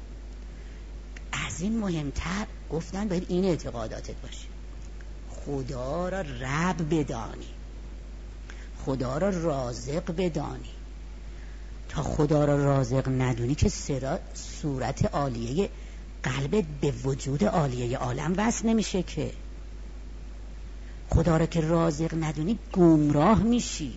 از این مهمتر گفتن باید این اعتقاداتت باشه، خدا را رب بدانی، خدا را رازق بدانی. تا خدا را رازق ندونی که سرا صورت عالیه قلبت به وجود عالیه عالم وصل نمیشه. که خدا را که رازق ندونی گمراه میشی.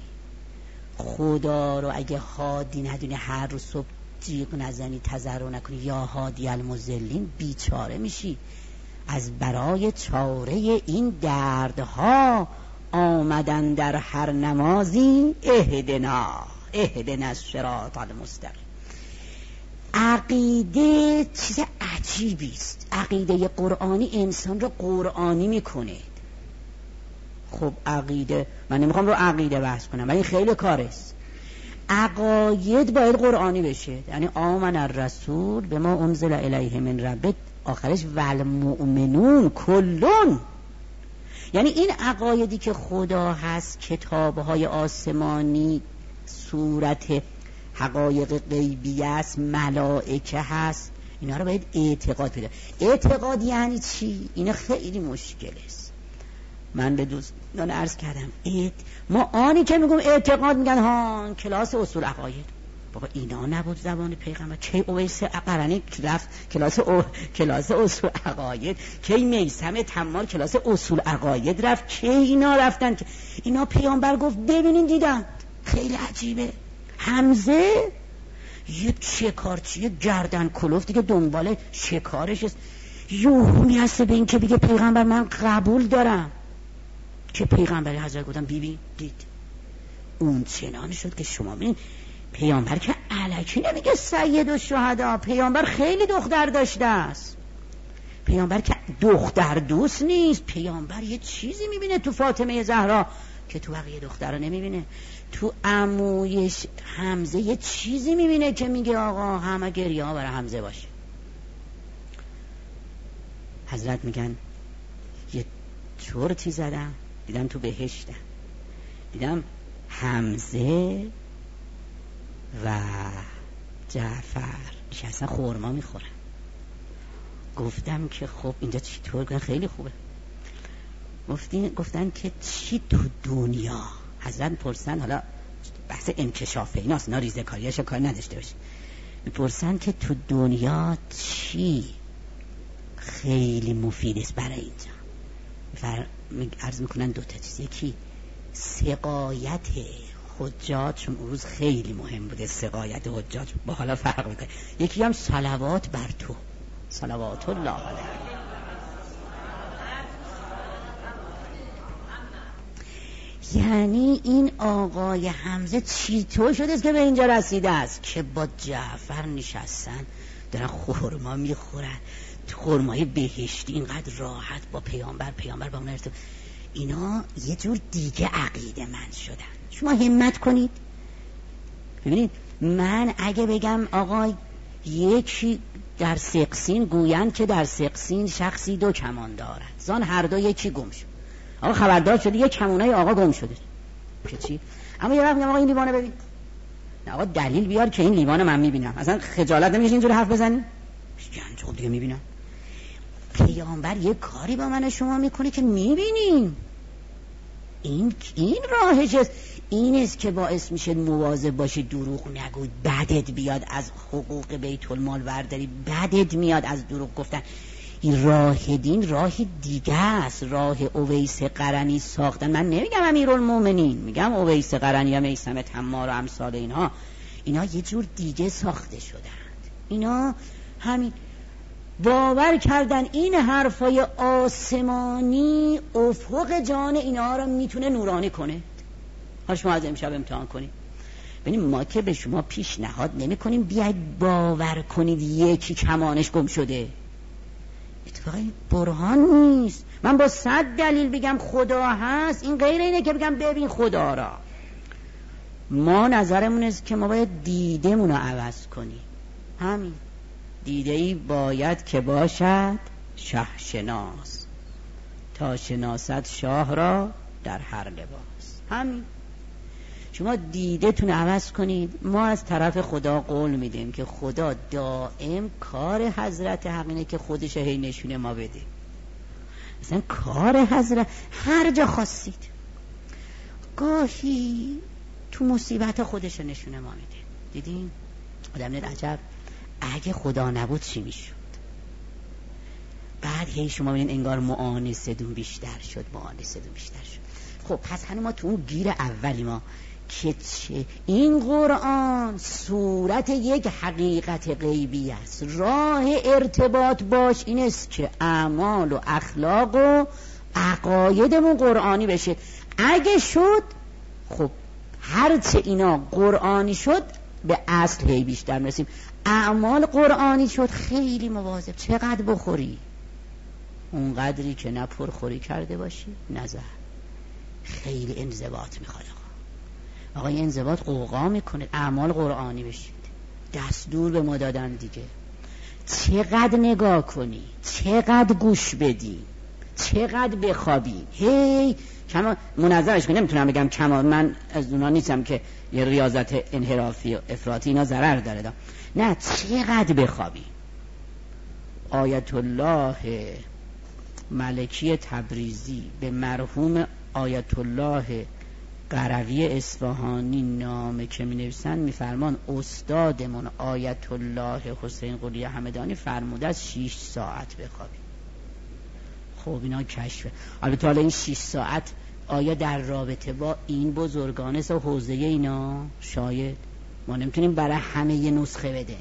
خدا رو اگه هادی ندونی، هر روز صبح جیغ نزنی، تضرع نکنی یا هادی المضلین، بیچاره میشی. از برای چاره این دردها آمدن در هر نمازی اهدنا اهدنا الصراط المستقیم. عقیده چیز عجیبی است. عقیده قرآنی انسان رو قرآنی میکنه. خب عقیده، من نمیخوام رو عقیده بحث کنم ولی خیلی کارست. عقاید باید قرآنی بشه. یعنی آمن الرسول به ما انزل الیه من ربه، آخرش والمؤمنون کلون. یعنی این عقایدی که خدا هست، کتابهای آسمانی، صورت حقایق غیبی است، ملائکه هست، اینا رو باید اعتقاد پیدا. اعتقاد یعنی چی؟ اینا خیلی مشکل است. من به دوستان عرض کردم اعت... ما آنی که میگم اعتقاد میگن ها کلاس اصول عقاید. بابا اینا نبود زبان پیغمبر. کی اویس قرنی رفت کلاس او... کلاس اصول عقاید؟ کی میثم تمار کلاس اصول عقاید رفت؟ کی اینا رفتن؟ اینا پیامبر گفت ببینین دیدن. خیلی عجیبه. حمزه یه شکارچی، یه گردن کلفتی که دنبال شکارش است، یوهو میاسته به این که بگه پیغمبر من قبول دارم. که پیغمبری حضرت گفتم بیبی دید. اون چنان شد که شما ببین پیامبر که الکی نمیگه سید الشهدا. پیامبر خیلی دختر داشته است. پیامبر که دختر دوست نیست. پیامبر یه چیزی میبینه تو فاطمه زهرا که تو بقیه دخترها نمیبینه. تو عمویش حمزه یه چیزی میبینه که میگه آقا همه گریه ها برای حمزه باشه. حضرت میگن یه چرتی زدم دیدم تو بهشتم، دیدم حمزه و جعفر نشستن خورما میخورن. گفتم که خب اینجا چطور؟ گفتن خیلی خوبه. گفتن گفتن که چی تو دنیا؟ حضرت پرسن، حالا بحث انکشافه ایناست، اینا ریزه کاریاش کار نداشته باشه. میپرسن که تو دنیا چی خیلی مفید است برای اینجا؟ فر... عرض میکنن دوتا چیز، یکی سقایت حجاج، چون اون روز خیلی مهم بوده سقایت حجاج، با حالا فرق میکنه. یکی هم صلوات بر تو، صلوات الله علیه. یعنی این آقای حمزه چیطور شده است که به اینجا رسیده است که با جعفر نشستن دارن خورما میخورن، خورمای بهشتی، اینقدر راحت با پیامبر، پیامبر با اون ارتباط. اینا یه جور دیگه عقیده من شدن. شما همت کنید ببینید، من اگه بگم آقا یکی در سقسین گویند که در سقسین شخصی دو کمان دارد، زان هر دو یکی گم شد. آقا خبردار شدی یک کمونای آقا گم شده که چی؟ اما یه وقت میگم آقا این لیوانو ببین. نه آقا دلیل بیار که این لیوانو من میبینم. اصلا خجالت نمیشه اینجوری حرف بزنی؟ جنج خب دیگه میبینم. پیامبر یه کاری با من شما میکنه که میبینیم. این این راهش است. این است که باعث میشه مواظب باشی دروغ نگوی، بدت بیاد از حقوق بیت المال برداری، بدت میاد از دروغ گفتن. این راه دین راه دیگه است، راه اویس قرنی ساختن. من نمیگم امیرالمومنین، میگم اویس قرنی، میثم تمار و امثال اینها، اینا یه جور دیگه ساخته شدند. اینا همین باور کردن این حرفای آسمانی افق جان اینا رو میتونه نورانی کنه. حالا شما از امشب امتحان کنید ببینید، ما که به شما پیشنهاد نمی کنیم بیاید باور کنید یکی کمانش گم شده. اتفاقی برهان نیست. من با صد دلیل بگم خدا هست، این غیر اینه که بگم ببین خدا را. ما نظرمون است که ما باید دیدمون رو عوض کنیم. همین دیده‌ای باید که باشد شه شناس، تا شناست شاه را در هر لباس. همین شما دیدتون عوض کنید. ما از طرف خدا قول میدیم که خدا دائم کار حضرت حق اینه که خودش هی نشونه ما بده. مثلا کار حضرت هر جا خواستید گاهی تو مصیبت خودش نشونه ما میده. دیدین؟ آدم نید عجب اگه خدا نبود چی میشد؟ بعد هی شما ببینید انگار معانسه دون بیشتر شد، معانسه دون بیشتر شد. خب پس هنوز ما تو اون گیر اولی ما که چه؟ این قرآن صورت یک حقیقت غیبی است. راه ارتباط باش این است که اعمال و اخلاق و عقایدمون قرآنی بشه. اگه شد خب هرچه اینا قرآنی شد به اصل هی بیشتر میرسیم. اعمال قرآنی شد خیلی مواظب، چقدر بخوری اون قدری که نه پرخوری کرده باشی نظر. خیلی انضباط میخواد آقا. آقا این انضباط قوقا میکنه. اعمال قرآنی بشید، دستور به ما دادن دیگه. چقدر نگاه کنی، چقدر گوش بدی، چقدر بخوابی. هی کما منظرش کنی. نمیتونم بگم کما، من از اونا نیستم که یه ریاضت انحرافی و افراطی اینا ضرر داره دا. نه چقدر بخوابی. آیت الله ملکی تبریزی به مرحوم آیت الله قروی اصفهانی نامه که می نویسن می فرمان استادمون آیت الله حسین قلی همدانی فرموده از شیش ساعت بخوابی. خب اینا کشفه. البته حالا این شیش ساعت آیا در رابطه با این بزرگان و حوزه اینا شاید ما نمیتونیم برای همه یه نسخه بده.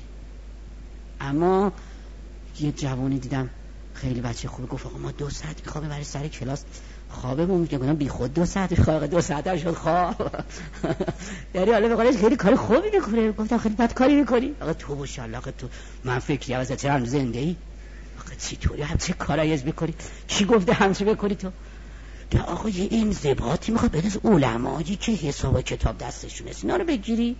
اما یه جوانی دیدم خیلی بچه خوبه، گفت آقا ما دو ساعت میخوابیم برای سر کلاس خوابمون میگه. گفتم بی خود دو ساعت میخوابه، دو ساعت هم شد خواب. یعنی حالا بقولش خیلی کار خوبی میکنه. گفتم خیلی بد کاری میکنی. آقا تو باشالله آقا تو من فکری عوض چرا هم زنده ای؟ آقا چی طوری هم چه کارایی از میکنی؟ کی گفته همچه بکنی تو؟ ده آقا یه انضباطی میخواد بده از علمایی که حساب کتاب دستشون است اینا رو بگیری.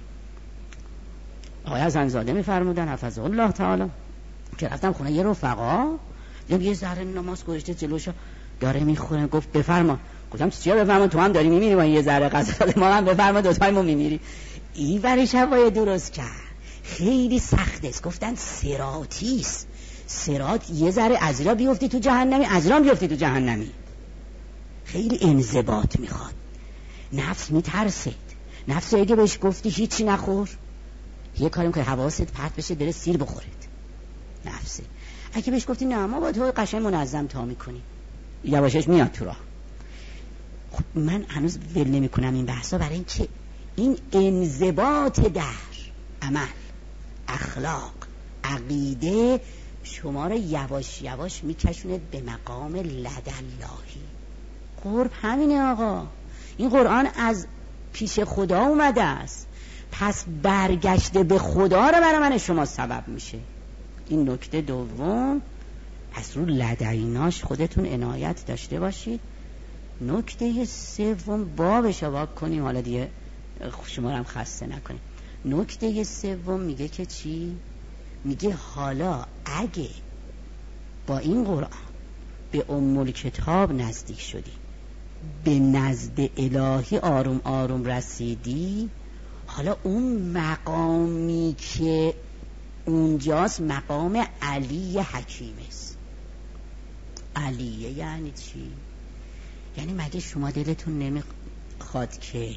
آقای حسن‌زاده میفرمودن حفظه الله تعالی که رفتم خونه یه رفقا دیدم یه ذره نماز گذاشته جلوشو داره میخوره، گفت بفرما. گفتم چیا بفرما؟ تو هم داری میمیری با یه ذره غذا، ما هم بفرما دو تایمون میمیری. این برای شبای درست کرد. خیلی سخت است. گفتن صراطی است. صراط یه ذره از را بیفتی تو جهنمی، از را بیفتی تو جهنمی. خیلی انضباط میخواد. نفس میترسید. نفس اگه بهش گفتی هیچی نخور، یه کاریم که حواست پرت بشه بره سیر بخورید. نفسه. اگه بهش گفتی نه ما با تو قشنگ منظم تا میکنی، یواشش میاد تو راه. خب من هنوز ول نمی کنم این بحثا، برای این که این انضباط در عمل، اخلاق، عقیده شما رو یواش یواش میکشونه به مقام لداللهی. قرب همینه آقا. این قرآن از پیش خدا اومده است، پس برگشته به خدا رو برای من شما سبب میشه. این نکته دوم. پس رو لدیناش خودتون عنایت داشته باشید. نکته سوم بابش آباب کنیم، حالا دیگه شما رو هم خسته نکنیم. نکته سوم میگه که چی؟ میگه حالا اگه با این قرآن به ام الکتاب نزدیک شدی، به نزد الهی آروم آروم رسیدی، حالا اون مقامی که اونجاست مقام علی حکیم است. علیه یعنی چی؟ یعنی مگه شما دلتون نمیخواد که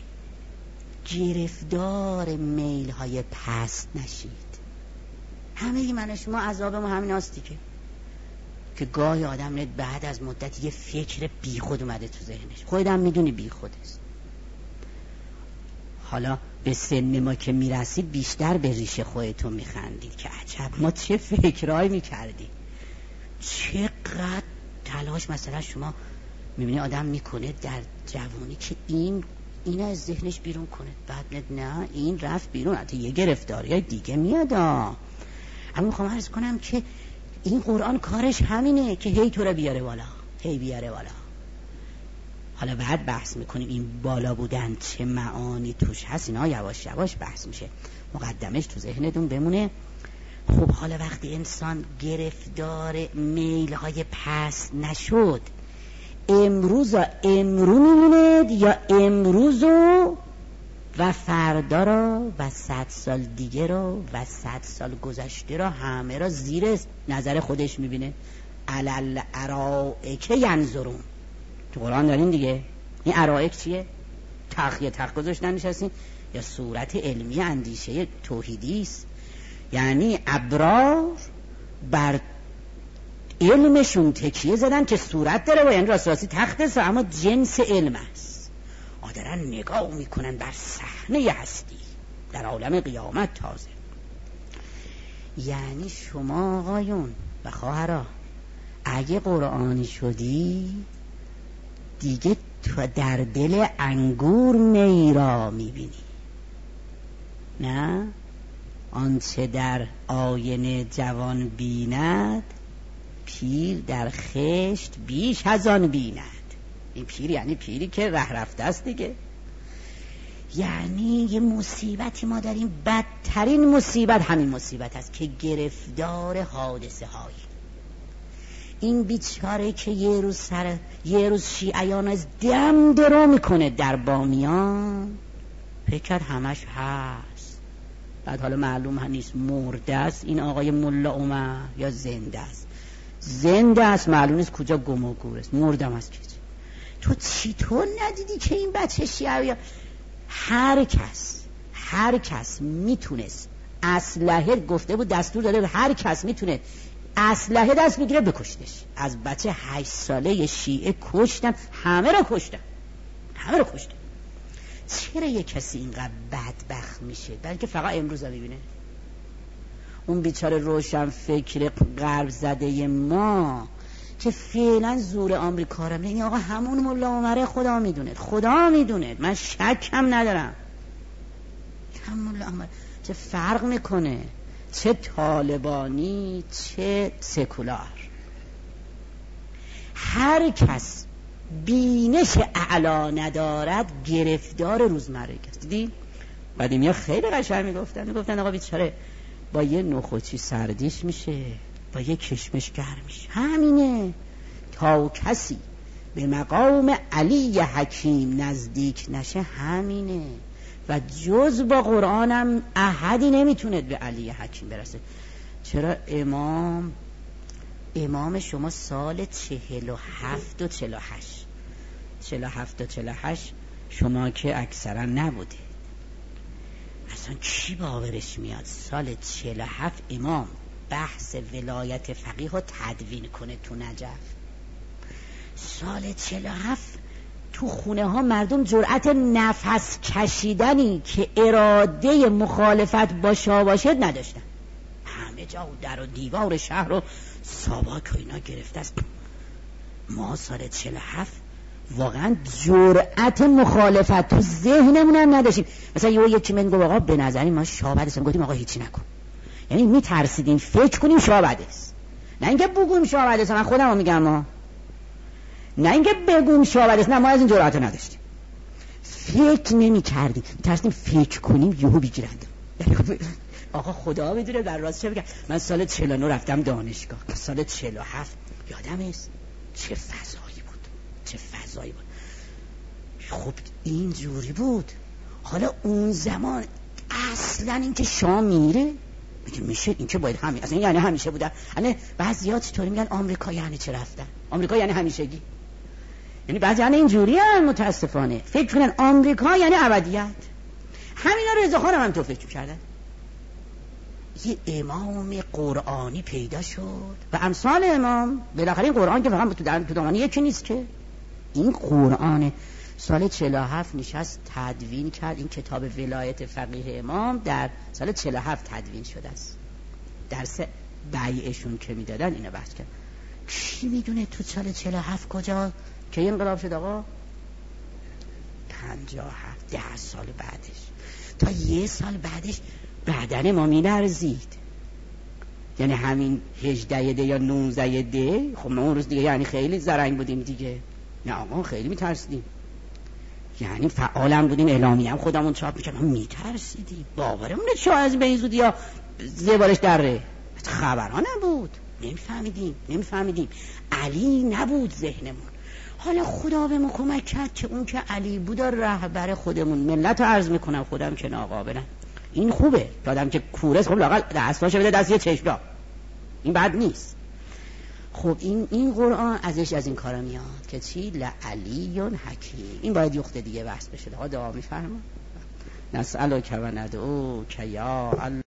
گرفتار میل های پست نشید؟ همه من شما عذابمون همین هستی که که گاهی آدم بعد از مدت یه فکر بی خود اومده تو ذهنش، خودت هم میدونی بی خود است. حالا به سن ما که میرسید بیشتر به ریشه خودتون میخندید که عجب ما چه فکرهایی میکردیم، چقدر تلاش مثلا شما میبینی آدم میکنه در جوانی که این این از ذهنش بیرون کنه، بعد نه این رفت بیرون، حتی یه گرفتاری دیگه میاد. اما میخوام عرض کنم که این قرآن کارش همینه که هی تو رو بیاره بالا، هی بیاره بالا. حالا بعد بحث میکنیم این بالا بودن چه معانی توش هست، اینا یواش یواش بحث میشه، مقدمش تو ذهنتون بمونه. خب حالا وقتی انسان گرفتار میل های پست نشد، امروز امرو میموند یا امروزو و فردا را و صد سال دیگه را و صد سال گذشته را همه را زیر نظر خودش میبینه. علل ارائک ینظرون، تو قرآن دارین دیگه. این ارائک چیه؟ تخیه تخ گذاشتن نشستین، یا صورت علمی اندیشه توحیدی است. یعنی ابرار بر علمشون تکیه زدن که صورت داره و یعنی راست راستی تخت است، اما جنس علم است. آدارن نگاه میکنن بر صحنه هستی در عالم قیامت تازه. یعنی شما آقایون و خواهرها اگه قرآنی شدی دیگه تو در دل انگور میرا میبینی، نه آنچه در آینه جوان بیند پیر در خشت بیش از آن بیند. این پیر یعنی پیری که ره رفته است دیگه. یعنی یه مصیبتی ما داریم، بدترین مصیبت همین مصیبت است که گرفتار حادثه هایی. این بیچاره که یه روز سر یه روز شیعیان از دم درو میکنه در بامیان، فکر همش هست، بعد حالا معلوم هم نیست مرده است این آقای ملا عمر یا زنده است. زنده است معلوم نیست کجا گم و گور است، مردم است که تو چطور ندیدی که این بچه شیعه؟ هر کس هر کس میتونست اسلحه، گفته بود دستور داده هر کس میتونه اسلحه دست بگیره بکشتش. از بچه هشت ساله شیعه کشتن، همه رو کشتن، همه رو کشتن. چرا یک کسی اینقدر بدبخت میشه؟ بلکه فقط امروز رو میبینه. اون بیچاره روشن فکر غرب زده ما که فعلا زور آمریکا رو میگه آقا همون ملا عمره، خدا میدونه، خدا میدونه، من شک هم ندارم همون ملا عمره. چه فرق میکنه چه طالبانی چه سکولار، هر کس بینش اعلا ندارد گرفتار روزمره است. دیدی قدیمی ها خیلی قشنگ میگفتن، میگفتن آقا بیچاره با یه نخوچی سردیش میشه، با یک کشمش گرم میشه. همینه. تا کسی به مقام علی حکیم نزدیک نشه همینه. و جز با قرآنم احدی نمیتونه به علی حکیم برسه. چرا امام امام شما سال چهل و هفت و چهل و هشت چهل و هفت و چهل و هشت شما که اکثرا نبوده، اصلا کی باورش میاد سال چهل و هفت امام بحث ولایت فقیه رو تدوین کنه تو نجف؟ سال چهل و هفت تو خونه ها مردم جرأت نفس کشیدنی که اراده مخالفت با شاه باشد نداشتن. همه جا و در و دیوار شهر رو ساواک و اینا گرفته است. ما سال چهل و هفت واقعا جرأت مخالفت تو ذهنمون هم نداشتیم. مثلا یه یکی من گفت آقا به نظری ما شاه بده است، گفتیم آقا هیچی نکن. یعنی می ترسیدیم فکر کنیم شاه بده است، نه اینکه بگویم شاه بده است. من خودم رو میگم ما نه اینکه بگویم شاه بده است، نه ما از این جرأت نداشتیم. فکر نمی کردیم، ترسیدیم فکر کنیم یهو بگیرند. آقا خدا بدونه در راست چه بگم. من سال چهل و نه رفتم دانشگاه، سال چهل و هفت یادم است چه فضایی بود، چه فضایی بود. خب این جوری بود. حالا اون زمان اصلا این که شاه میره میگه میشه، این که باید همین اصلا یعنی همیشه بوده. یعنی بعضی‌ها چطوری میگن آمریکا یعنی چه رفتن؟ آمریکا یعنی همیشگی. یعنی بعضی یعنی اینجوری هم متاسفانه فکر کنن آمریکا یعنی ابدیت. همینا رضا خان هم تو فکر کردن. یه امام قرآنی پیدا شد و امثال امام. بالاخره این قرآن که فقط تو در تو دامنه یکی نیست که، این قرآن سال چهل و هفت نشست تدوین کرد. این کتاب ولایت فقیه امام در سال چهل و هفت تدوین شده است. درس بیعشون که میدادن اینو بحث کرد. کی میدونه تو سال چهل و هفت کجا که انقلاب شد آقا؟ پنجاه و هفت، ده سال بعدش. تا یه سال بعدش بدن ما می‌لرزید. یعنی همین هجده ده یا نوزده ده، خب ما اون روز دیگه یعنی خیلی زرنگ بودیم دیگه. نه آقا خیلی میترسیدیم. یعنی فعالم بودیم، اعلامی هم خودمون چاپ میکردیم، ما میترسیدیم. باورمون شاه از به این زودی ها زبالش دره. خبرها نبود، نمیفهمیدیم نمیفهمیدیم علی نبود ذهنمون. حالا خدا به ما کمک کرد که اون که علی بود رهبر خودمون. ملت رو عرض میکنم خودم که ناقابلم. این خوبه آدم که کورس خب لااقل دستاشو بده دست یه چشمه، این بد نیست. خب این این قرآن ازش از این کارا میاد که چی؟ لعلیون حکیم. این باید یخته دیگه بحث بشه. دعا میفرما نسألک و ندعوک یا الله.